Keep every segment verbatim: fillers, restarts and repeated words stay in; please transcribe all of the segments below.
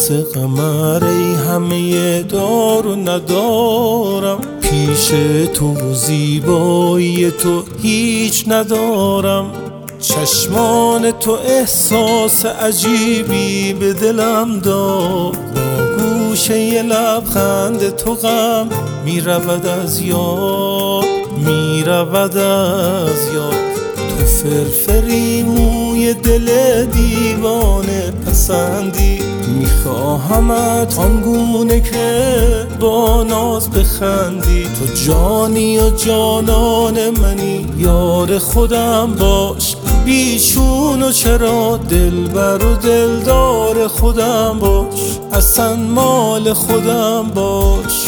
مثل قمر ای همه دار و ندارم، پیش تو و زیبایی تو هیچ ندارم. چشمان تو احساس عجیبی به دلم داد، با گوشه لبخند تو غم می رود از یاد، می رود از یاد. تو فرفری موی دل دیوانه پسندی، میخواهمت آنگونه که با ناز بخندی. تو جانی و جانان منی، یار خودم باش، بیچون و چرا دلبر و دلدار خودم باش، اصلا مال خودم باش.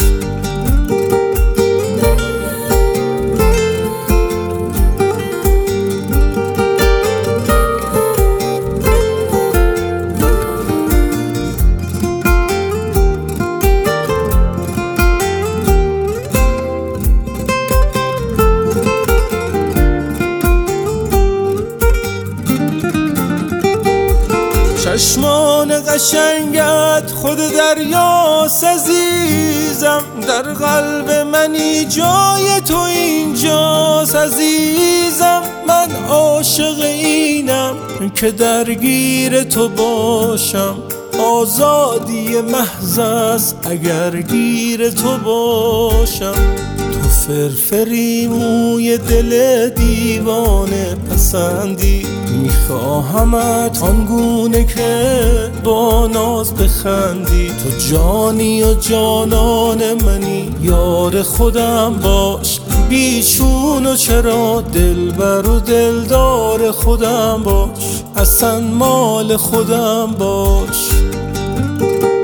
چشمان قشنگت خود دریاست عزیزم، در قلب منی جای تو اینجاست عزیزم. من عاشق اینم که درگیر تو باشم، آزادی محض است اگر گیر تو باشم. تو فرفری موی دل دیوانه پسندی، میخواهمت آنگونه که با ناز بخندی. تو جانی و جانان منی، یار خودم باش، بیچون و چرا دلبر و دلدار خودم باش، اصلا مال خودم باش.